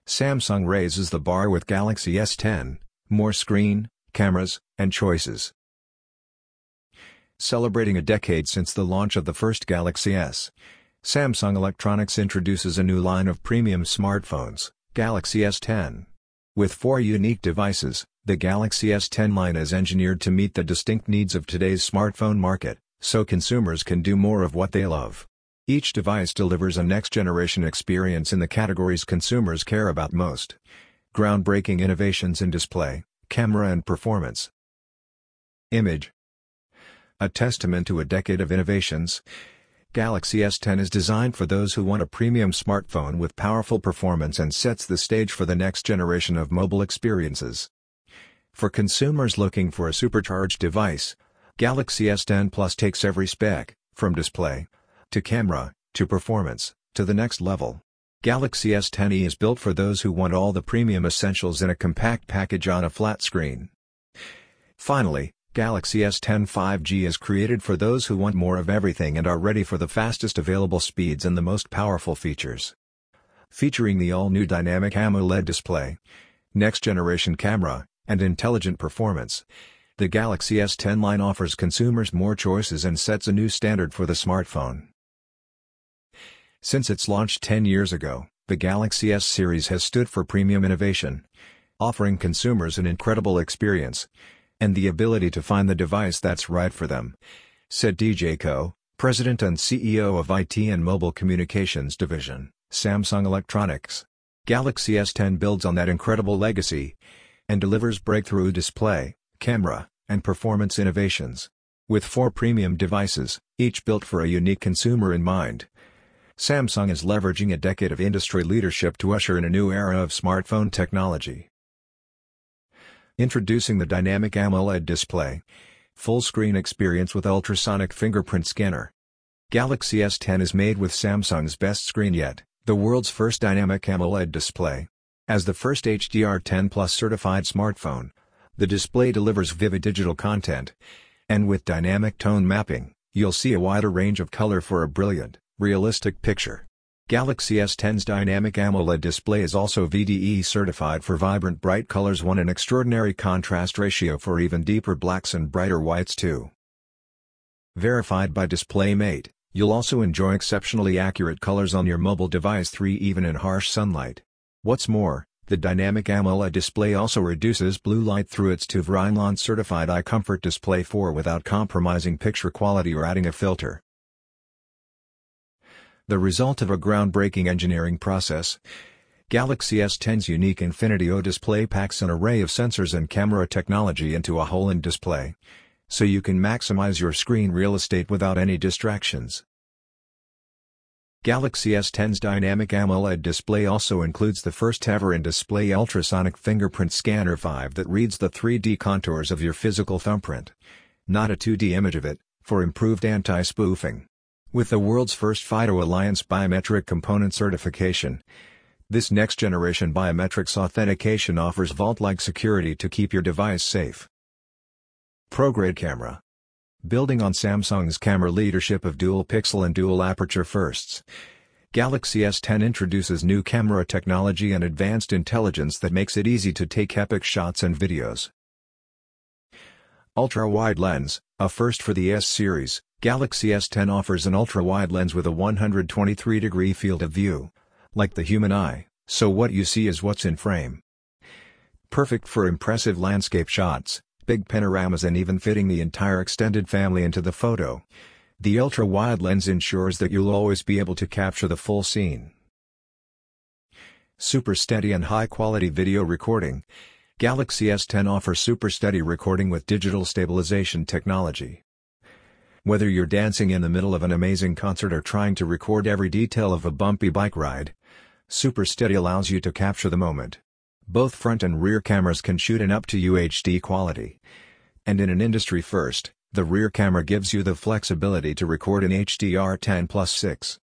Samsung raises the bar with Galaxy S10, more screen, cameras, and choices. Celebrating a decade since the launch of the first Galaxy S, Samsung Electronics introduces a new line of premium smartphones, Galaxy S10. With 4 unique devices, the Galaxy S10 line is engineered to meet the distinct needs of today's smartphone market, so consumers can do more of what they love. Each device delivers a next-generation experience in the categories consumers care about most. Groundbreaking innovations in display, camera and performance. Image. A testament to a decade of innovations, Galaxy S10 is designed for those who want a premium smartphone with powerful performance and sets the stage for the next generation of mobile experiences. For consumers looking for a supercharged device, Galaxy S10 Plus takes every spec, from display, to camera, to performance, to the next level. Galaxy S10e is built for those who want all the premium essentials in a compact package on a flat screen. Finally, Galaxy S10 5G is created for those who want more of everything and are ready for the fastest available speeds and the most powerful features. Featuring the all-new dynamic AMOLED display, next-generation camera, and intelligent performance, the Galaxy S10 line offers consumers more choices and sets a new standard for the smartphone. Since its launch 10 years ago, the Galaxy S series has stood for premium innovation, offering consumers an incredible experience and the ability to find the device that's right for them, said DJ Koh, President and CEO of IT and Mobile Communications Division, Samsung Electronics. Galaxy S10 builds on that incredible legacy and delivers breakthrough display, camera, and performance innovations. With 4 premium devices, each built for a unique consumer in mind, Samsung is leveraging a decade of industry leadership to usher in a new era of smartphone technology. Introducing the dynamic AMOLED display, full-screen experience with ultrasonic fingerprint scanner. Galaxy S10 is made with Samsung's best screen yet, the world's first dynamic AMOLED display. As the first HDR10 Plus certified smartphone, the display delivers vivid digital content, and with dynamic tone mapping, you'll see a wider range of color for a brilliant, realistic picture. Galaxy S10's dynamic AMOLED display is also VDE certified for vibrant bright colors, an extraordinary contrast ratio for even deeper blacks and brighter whites too. Verified by DisplayMate, you'll also enjoy exceptionally accurate colors on your mobile device 3 even in harsh sunlight. What's more, the dynamic AMOLED display also reduces blue light through its TÜV Rheinland certified iComfort Display 4 without compromising picture quality or adding a filter. The result of a groundbreaking engineering process, Galaxy S10's unique Infinity O display packs an array of sensors and camera technology into a whole display, so you can maximize your screen real estate without any distractions. Galaxy S10's dynamic AMOLED display also includes the first-ever in-display ultrasonic fingerprint scanner 5 that reads the 3D contours of your physical thumbprint, not a 2D image of it, for improved anti-spoofing. With the world's first FIDO Alliance biometric component certification, this next-generation biometrics authentication offers vault-like security to keep your device safe. ProGrade camera. Building on Samsung's camera leadership of dual-pixel and dual-aperture firsts, Galaxy S10 introduces new camera technology and advanced intelligence that makes it easy to take epic shots and videos. Ultra-wide lens, a first for the S series, Galaxy S10 offers an ultra-wide lens with a 123-degree field of view, like the human eye, so what you see is what's in frame. Perfect for impressive landscape shots, big panoramas and even fitting the entire extended family into the photo. The ultra-wide lens ensures that you'll always be able to capture the full scene. Super steady and high-quality video recording. Galaxy S10 offers super steady recording with digital stabilization technology. Whether you're dancing in the middle of an amazing concert or trying to record every detail of a bumpy bike ride, Super Steady allows you to capture the moment. Both front and rear cameras can shoot in up to UHD quality. And in an industry first, the rear camera gives you the flexibility to record in HDR10+6.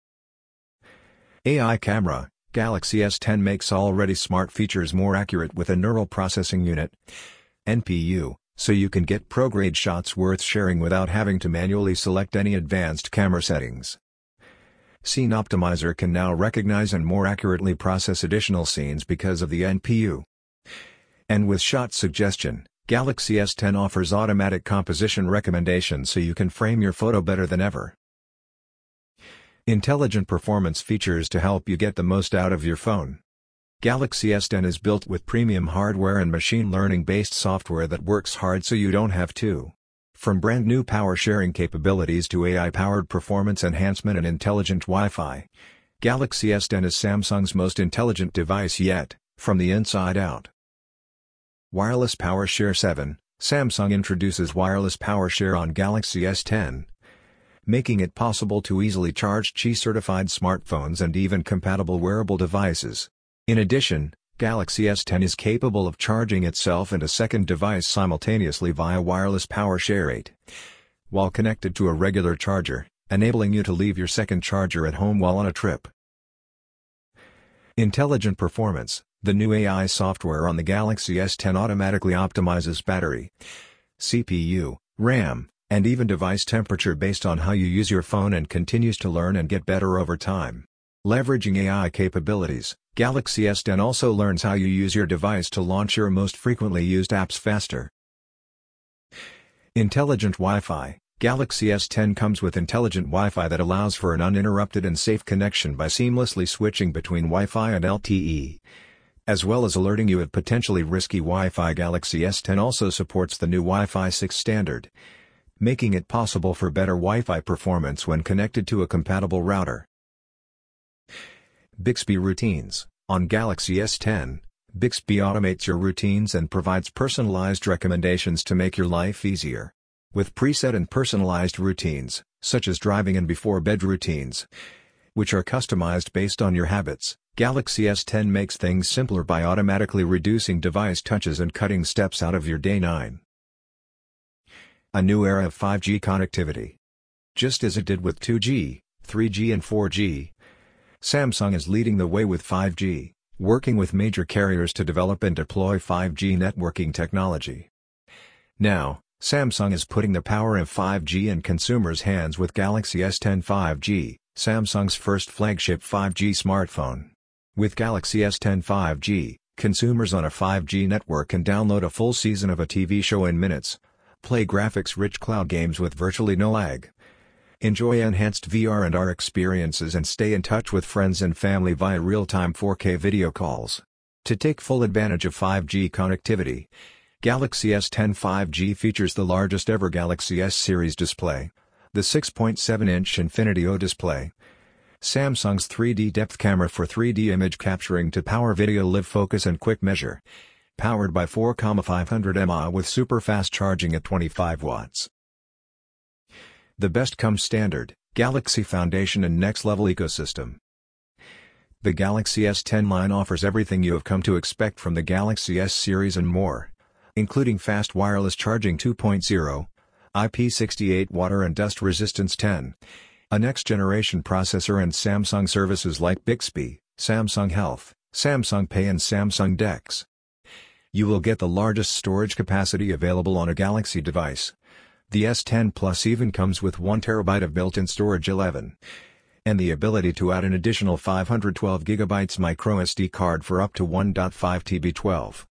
AI camera. Galaxy S10 makes already smart features more accurate with a neural processing unit (NPU), so you can get pro-grade shots worth sharing without having to manually select any advanced camera settings. Scene Optimizer can now recognize and more accurately process additional scenes because of the NPU. And with Shot Suggestion, Galaxy S10 offers automatic composition recommendations so you can frame your photo better than ever. Intelligent performance features to help you get the most out of your phone. Galaxy S10 is built with premium hardware and machine learning-based software that works hard so you don't have to. From brand new power sharing capabilities to AI-powered performance enhancement and intelligent Wi-Fi, Galaxy S10 is Samsung's most intelligent device yet, from the inside out. Wireless Power Share 7, Samsung introduces wireless power share on Galaxy S10, making it possible to easily charge Qi-certified smartphones and even compatible wearable devices. In addition, Galaxy S10 is capable of charging itself and a second device simultaneously via wireless power share 8, while connected to a regular charger, enabling you to leave your second charger at home while on a trip. Intelligent Performance. The new AI software on the Galaxy S10 automatically optimizes battery, CPU, RAM, and even device temperature based on how you use your phone and continues to learn and get better over time. Leveraging AI capabilities, Galaxy S10 also learns how you use your device to launch your most frequently used apps faster. Intelligent Wi-Fi. Galaxy S10 comes with intelligent Wi-Fi that allows for an uninterrupted and safe connection by seamlessly switching between Wi-Fi and LTE, as well as alerting you of potentially risky Wi-Fi. Galaxy S10 also supports the new Wi-Fi 6 standard, making it possible for better Wi-Fi performance when connected to a compatible router. Bixby Routines. On Galaxy S10, Bixby automates your routines and provides personalized recommendations to make your life easier. With preset and personalized routines, such as driving and before-bed routines, which are customized based on your habits, Galaxy S10 makes things simpler by automatically reducing device touches and cutting steps out of your day. 9. A new era of 5G connectivity. Just as it did with 2G, 3G and 4G, Samsung is leading the way with 5G, working with major carriers to develop and deploy 5G networking technology. Now, Samsung is putting the power of 5G in consumers' hands with Galaxy S10 5G, Samsung's first flagship 5G smartphone. With Galaxy S10 5G, consumers on a 5G network can download a full season of a TV show in minutes, play graphics-rich cloud games with virtually no lag, enjoy enhanced VR and AR experiences and stay in touch with friends and family via real-time 4K video calls. To take full advantage of 5G connectivity, Galaxy S10 5G features the largest ever Galaxy S series display, the 6.7-inch Infinity O display, Samsung's 3D depth camera for 3D image capturing to power video live focus and quick measure, powered by 4,500 mAh with super fast charging at 25 watts. The best comes standard, Galaxy Foundation and Next Level ecosystem. The Galaxy S10 line offers everything you have come to expect from the Galaxy S series and more, including fast wireless charging 2.0, IP68 water and dust resistance 10, a next-generation processor and Samsung services like Bixby, Samsung Health, Samsung Pay and Samsung DeX. You will get the largest storage capacity available on a Galaxy device. The S10 Plus even comes with 1 TB of built-in storage 11, and the ability to add an additional 512 GB microSD card for up to 1.5 TB 12.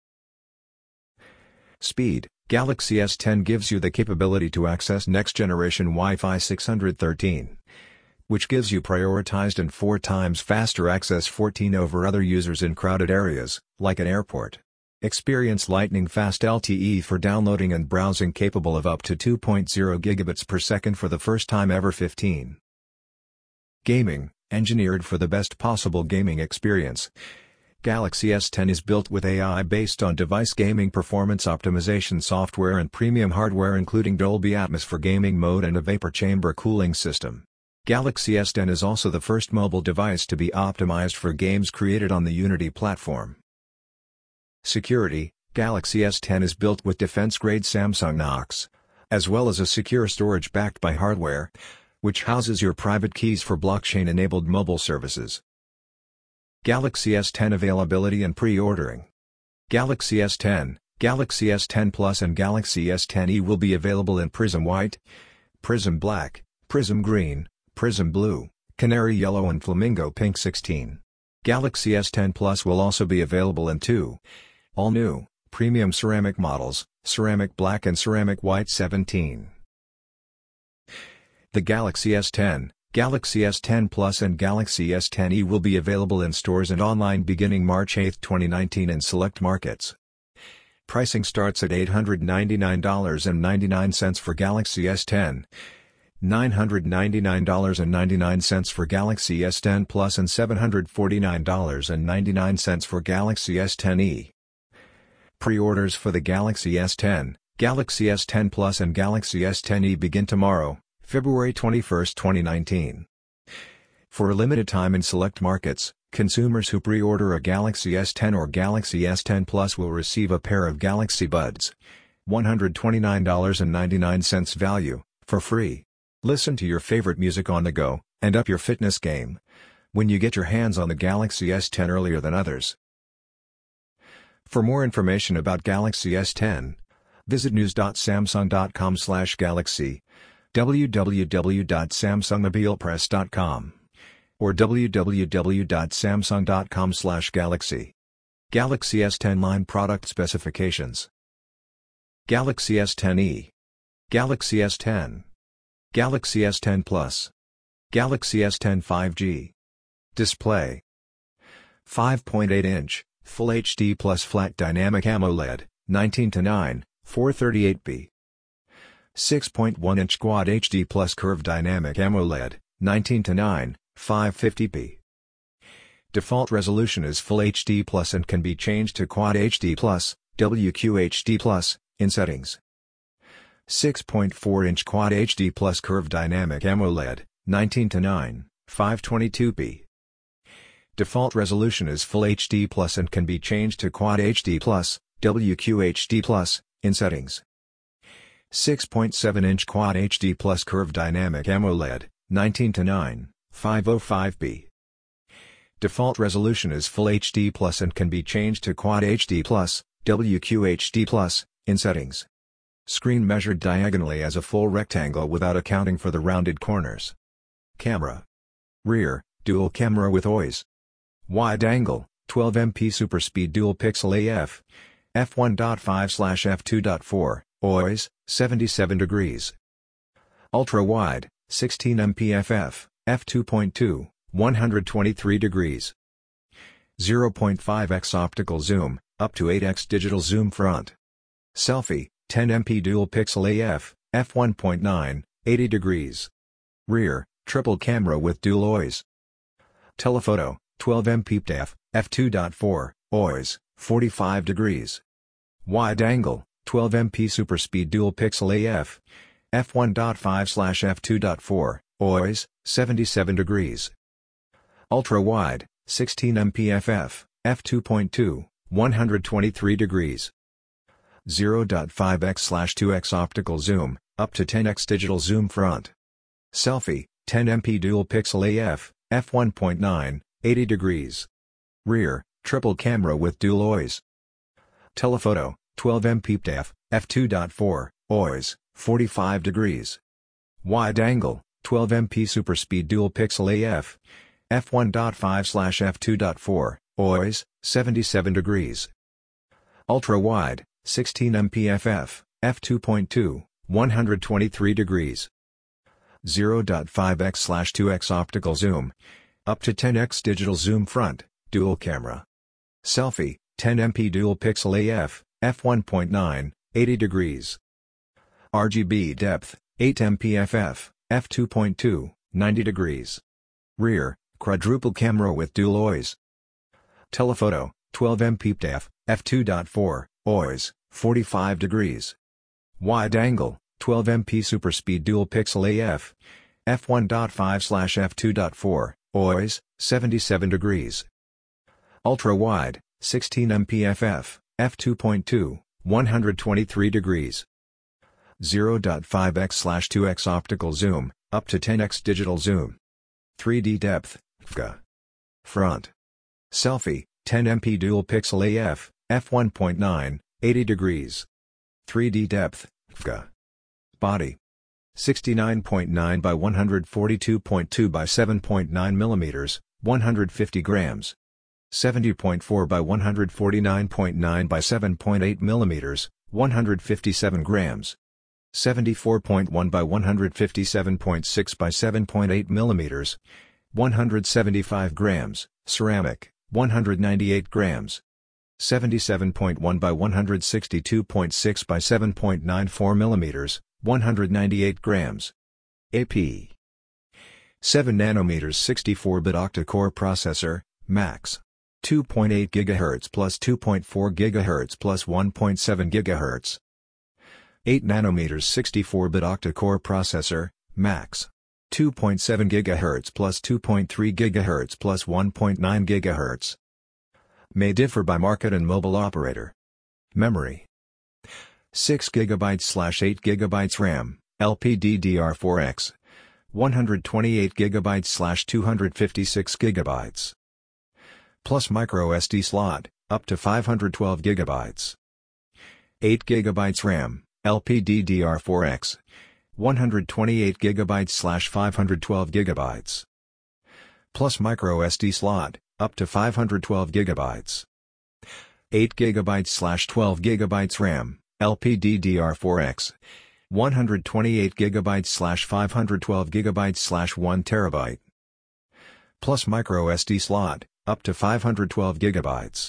Speed. Galaxy S10 gives you the capability to access next-generation Wi-Fi 613, which gives you prioritized and 4 times faster access 14 over other users in crowded areas, like an airport. Experience lightning-fast LTE for downloading and browsing capable of up to 2.0 gigabits per second for the first time ever. 15. Gaming, engineered for the best possible gaming experience. Galaxy S10 is built with AI based on device gaming performance optimization software and premium hardware including Dolby Atmos for gaming mode and a vapor chamber cooling system. Galaxy S10 is also the first mobile device to be optimized for games created on the Unity platform. Security. Galaxy S10 is built with defense-grade Samsung Knox, as well as a secure storage backed by hardware, which houses your private keys for blockchain-enabled mobile services. Galaxy S10 availability and pre-ordering. Galaxy S10, Galaxy S10 Plus and Galaxy S10e will be available in Prism White, Prism Black, Prism Green, Prism Blue, Canary Yellow and Flamingo Pink 16. Galaxy S10 Plus will also be available in two all-new, premium ceramic models, Ceramic Black and Ceramic White 17. The Galaxy S10, Galaxy S10 Plus and Galaxy S10e will be available in stores and online beginning March 8, 2019 in select markets. Pricing starts at $899.99 for Galaxy S10, $999.99 for Galaxy S10 Plus and $749.99 for Galaxy S10e. Pre-orders for the Galaxy S10, Galaxy S10 Plus and Galaxy S10e begin tomorrow, February 21, 2019. For a limited time in select markets, consumers who pre-order a Galaxy S10 or Galaxy S10 Plus will receive a pair of Galaxy Buds, $129.99 value, for free. Listen to your favorite music on the go, and up your fitness game when you get your hands on the Galaxy S10 earlier than others. For more information about Galaxy S10, visit news.samsung.com/galaxy, www.samsungmobilepress.com, or www.samsung.com/galaxy. Galaxy S10 line product specifications. Galaxy S10e, Galaxy S10, Galaxy S10 Plus, Galaxy S10 5G. Display: 5.8-inch, Full HD Plus Flat Dynamic AMOLED, 19:9, 438p. 6.1-inch Quad HD Plus Curved Dynamic AMOLED, 19:9, 550p. Default resolution is Full HD Plus and can be changed to Quad HD Plus, WQHD Plus, in settings. 6.4-inch Quad HD Plus Curved Dynamic AMOLED, 19:9, 522p. Default resolution is Full HD Plus and can be changed to Quad HD Plus, WQHD Plus, in settings. 6.7-inch Quad HD Plus Curved Dynamic AMOLED, 19:9, 505p. Default resolution is Full HD Plus and can be changed to Quad HD Plus, WQHD Plus, in settings. Screen measured diagonally as a full rectangle without accounting for the rounded corners. Camera. Rear, dual camera with OIS. Wide angle, 12MP Super Speed Dual Pixel AF. f1.5/f2.4, OIS, 77 degrees. Ultra wide, 16MP FF, f2.2, 123 degrees. 0.5x optical zoom, up to 8x digital zoom front. Selfie, 10MP Dual Pixel AF, f1.9, 80 degrees. Rear, triple camera with dual OIS. Telephoto, 12MP TF, f2.4, OIS, 45 degrees. Wide angle, 12MP Super Speed Dual Pixel AF, f1.5/f2.4, OIS, 77 degrees. Ultra wide, 16MP FF, f2.2, 123 degrees. 0.5x/2x optical zoom, up to 10x digital zoom front. Selfie, 10MP Dual Pixel AF, f1.9, 80 degrees. Rear, triple camera with dual OIS. Telephoto, 12MP TF, f2.4, OIS, 45 degrees. Wide angle, 12MP Super Speed Dual Pixel AF, f1.5/f2.4, OIS, 77 degrees. Ultra wide, 16MP FF, f2.2, 123 degrees. 0.5x/2x optical zoom, up to 10x digital zoom front, dual camera. Selfie, 10MP Dual Pixel AF, f1.9, 80 degrees. RGB depth, 8MP FF, f2.2, 90 degrees. Rear, quadruple camera with dual OIS. Telephoto, 12MP TF, f2.4, OIS, 45 degrees. Wide angle, 12MP Super Speed Dual Pixel AF, f1.5/f2.4, OIS, 77 degrees. Ultra wide, 16MP FF, f2.2, 123 degrees. 0.5x/2x optical zoom, up to 10x digital zoom. 3D depth, FGA. Front. Selfie, 10MP Dual Pixel AF, f1.9, 80 degrees. 3D depth, FGA. Body. 69.9 by 142.2 by 7.9 mm, 150 grams. 70.4 by 149.9 by 7.8 mm, 157 grams. 74.1 by 157.6 by 7.8 mm, 175 grams, ceramic, 198 grams. 77.1 by 162.6 by 7.94 mm, 198 grams. AP. 7 nanometers 64-bit octa-core processor, max. 2.8 GHz plus 2.4 GHz plus 1.7 GHz. 8 nanometers 64-bit octa-core processor, max. 2.7 GHz plus 2.3 GHz plus 1.9 GHz. May differ by market and mobile operator. Memory. 6 GB/8 GB RAM, LPDDR4X. 128 GB/256 GB. Plus micro SD slot, up to 512 GB. 8 GB RAM, LPDDR4X. 128 GB/512 GB. Plus micro SD slot, up to 512 GB. 8 GB/12 GB RAM, LPDDR4X. 128 GB/512 GB/1 TB. Plus micro SD slot, up to 512 GB.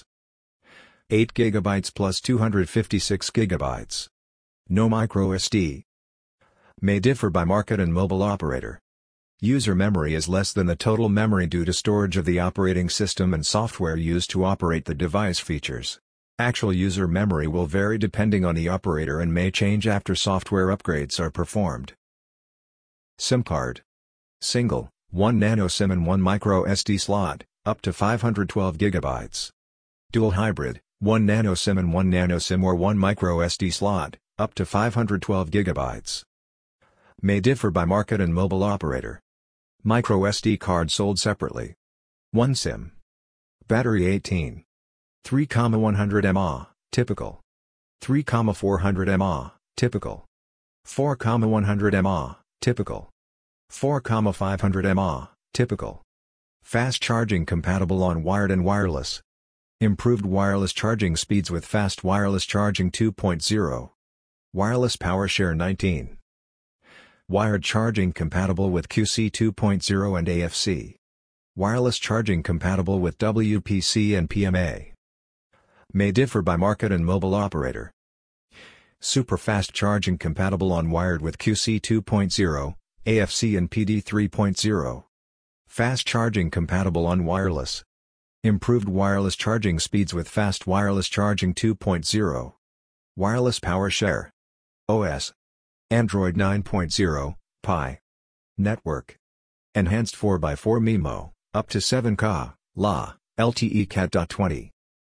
8 GB plus 256 GB. No micro SD. May differ by market and mobile operator. User memory is less than the total memory due to storage of the operating system and software used to operate the device features. Actual user memory will vary depending on the operator and may change after software upgrades are performed. SIM card. Single, 1 nano SIM and 1 micro SD slot, up to 512 GB. Dual hybrid, 1 nano SIM and 1 nano SIM or 1 micro SD slot, up to 512 GB. May differ by market and mobile operator. Micro SD card sold separately. 1 SIM. Battery 18. 3,100 mAh, typical. 3,400 mAh, typical. 4,100 mAh, typical. 4,500 mAh, typical. Fast charging compatible on wired and wireless. Improved wireless charging speeds with fast wireless charging 2.0. Wireless power share 19. Wired charging compatible with QC 2.0 and AFC. Wireless charging compatible with WPC and PMA. May differ by market and mobile operator. Super fast charging compatible on wired with QC 2.0, AFC and PD 3.0. Fast charging compatible on wireless. Improved wireless charging speeds with fast wireless charging 2.0. Wireless power share. OS. Android 9.0, Pie. Network. Enhanced 4x4 MIMO, up to 7Ka, La, LTE Cat.20.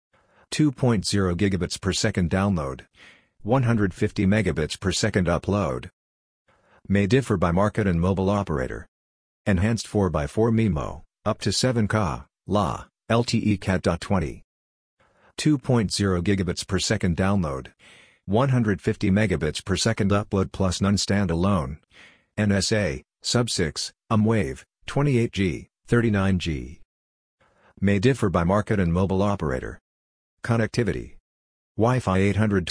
2.0 gigabits per second download. 150 megabits per second upload. May differ by market and mobile operator. Enhanced 4x4 MIMO, up to 7Ka, La, LTE Cat.20. 2.0 gigabits per second download. 150 megabits per second upload plus none standalone. NSA, Sub-6, Wave, 28G, 39G. May differ by market and mobile operator. Connectivity. Wi-Fi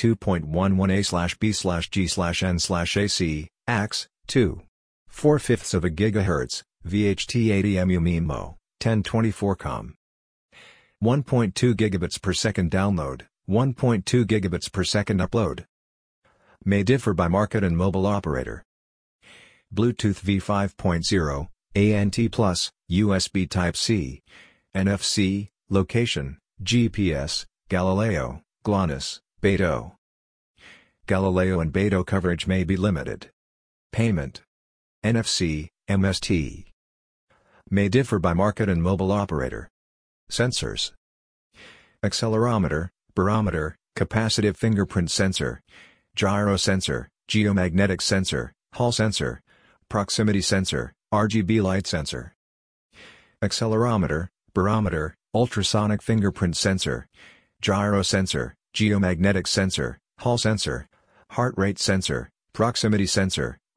802.11a/b/g/n/ac, AX, 2. 4/5 of a GHz, VHT80mu MIMO, 1024 com. 1.2 gigabits per second download, 1.2 gigabits per second upload. May differ by market and mobile operator. Bluetooth V5.0, ANT+, USB Type-C, NFC, location, GPS, Galileo, GLONASS, Beidou. Galileo and Beidou coverage may be limited. Payment. NFC, MST. May differ by market and mobile operator. Sensors. Accelerometer, barometer, capacitive fingerprint sensor, gyro sensor, geomagnetic sensor, Hall sensor, proximity sensor, RGB light sensor. Accelerometer, barometer, ultrasonic fingerprint sensor, gyro sensor, geomagnetic sensor, Hall sensor, heart rate sensor, proximity sensor,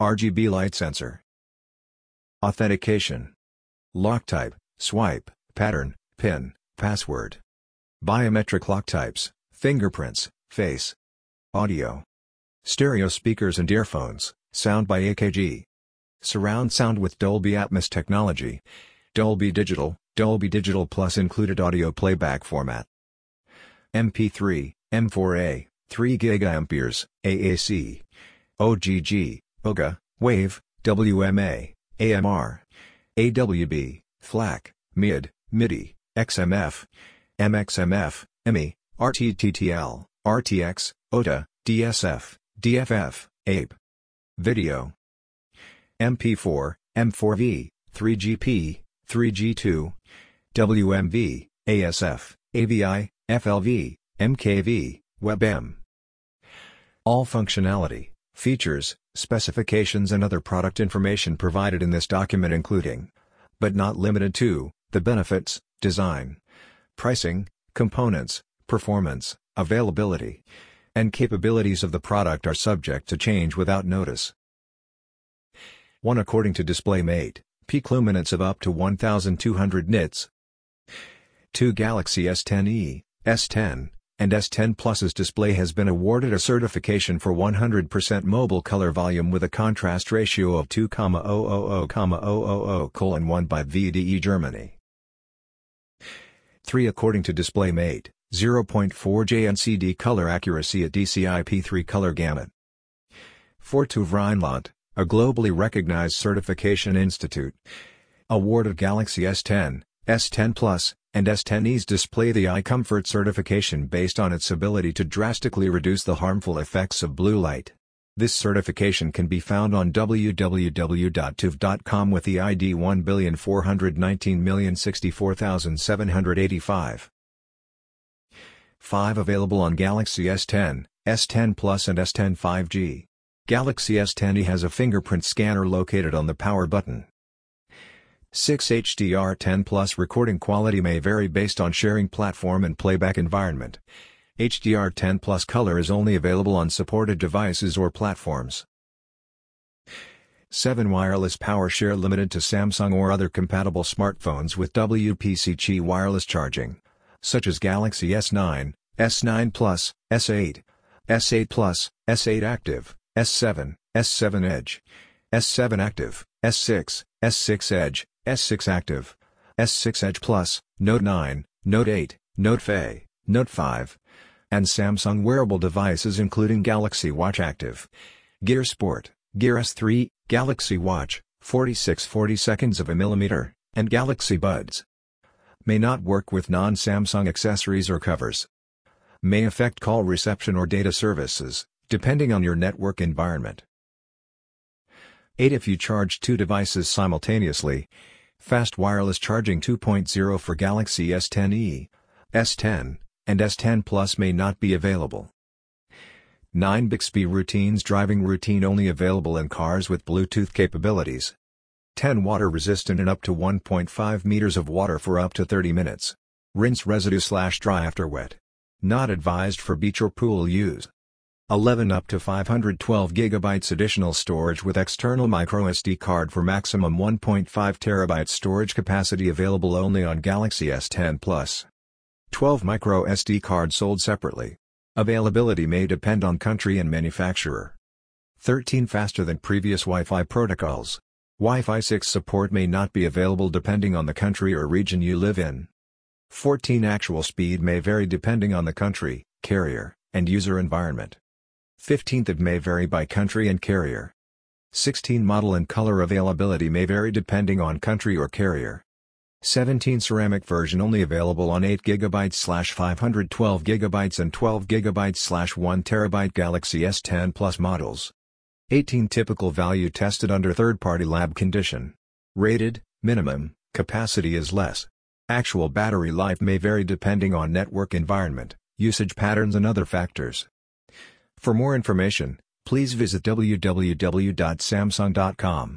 RGB light sensor. Authentication. Lock type, swipe, pattern, PIN, password. Biometric lock types, fingerprints, face. Audio. Stereo speakers and earphones, sound by AKG. Surround sound with Dolby Atmos technology. Dolby Digital Plus included audio playback format. MP3, M4A, 3 GA, AAC. OGG, OGA, WAVE, WMA, AMR. AWB, FLAC, MIDI, XMF, MXMF, ME, RTTTL, RTX, OTA, DSF, DFF, APE. Video. MP4, M4V, 3GP, 3G2, WMV, ASF, AVI, FLV, MKV, WebM. All functionality, features, specifications and other product information provided in this document including, but not limited to, the benefits, design, pricing, components, performance, availability, and capabilities of the product are subject to change without notice. 1. According to DisplayMate, peak luminance of up to 1200 nits. 2. Galaxy S10e, S10, and S10 Plus's display has been awarded a certification for 100% mobile color volume with a contrast ratio of 2,000,000,1 by VDE Germany. 3. According to DisplayMate, 0.4J NCD color accuracy at DCI-P3 color gamut. 4. TÜV Rheinland, a globally recognized certification institute, awarded Galaxy S10, S10 Plus, and S10e's display the Eye Comfort certification based on its ability to drastically reduce the harmful effects of blue light. This certification can be found on www.tuv.com with the ID 1,419,064,785. 5. Available on Galaxy S10, S10 Plus and S10 5G. Galaxy S10e has a fingerprint scanner located on the power button. 6. HDR10 Plus recording quality may vary based on sharing platform and playback environment. HDR10 Plus color is only available on supported devices or platforms. 7. Wireless power share limited to Samsung or other compatible smartphones with WPC-C wireless charging, such as Galaxy S9, S9 Plus, S8, S8 Plus, S8 Active, S7, S7 Edge, S7 Active, S6, S6 Edge, S6 Active, S6 Edge Plus, Note 9, Note 8, Note Fe, Note 5, and Samsung wearable devices including Galaxy Watch Active, Gear Sport, Gear S3, Galaxy Watch, 46/40 seconds of a millimeter, and Galaxy Buds. May not work with non-Samsung accessories or covers. May affect call reception or data services, depending on your network environment. 8. If you charge two devices simultaneously, fast wireless charging 2.0 for Galaxy S10e, S10, and S10 Plus may not be available. 9. Bixby routines driving routine only available in cars with Bluetooth capabilities. 10. Water resistant and up to 1.5 meters of water for up to 30 minutes. Rinse residue/dry after wet. Not advised for beach or pool use. 11. Up to 512 GB additional storage with external microSD card for maximum 1.5 TB storage capacity available only on Galaxy S10 Plus. 12. microSD card sold separately. Availability may depend on country and manufacturer. 13. Faster than previous Wi-Fi protocols. Wi-Fi 6 support may not be available depending on the country or region you live in. 14. Actual speed may vary depending on the country, carrier, and user environment. 15. It may vary by country and carrier. 16. Model and color availability may vary depending on country or carrier. 17. Ceramic version only available on 8 GB/512 GB and 12 GB/1 TB Galaxy S10 Plus models. 18. Typical value tested under third-party lab condition. Rated, minimum, capacity is less. Actual battery life may vary depending on network environment, usage patterns and other factors. For more information, please visit www.samsung.com.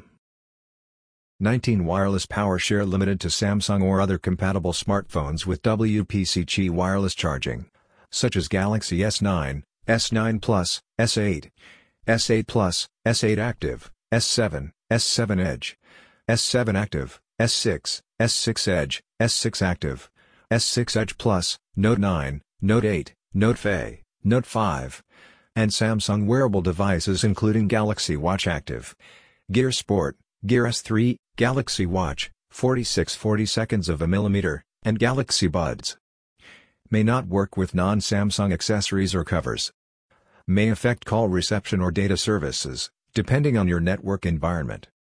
19. Wireless power share limited to Samsung or other compatible smartphones with WPC-C wireless charging, such as Galaxy S9, S9 Plus, S8, S8 Plus, S8 Active, S7, S7 Edge, S7 Active, S6, S6 Edge, S6 Active, S6 Edge Plus, Note 9, Note 8, Note Fe, Note 5, and Samsung wearable devices including Galaxy Watch Active, Gear Sport, Gear S3, Galaxy Watch, 46/40 seconds of a millimeter, and Galaxy Buds. May not work with non-Samsung accessories or covers. May affect call reception or data services, depending on your network environment.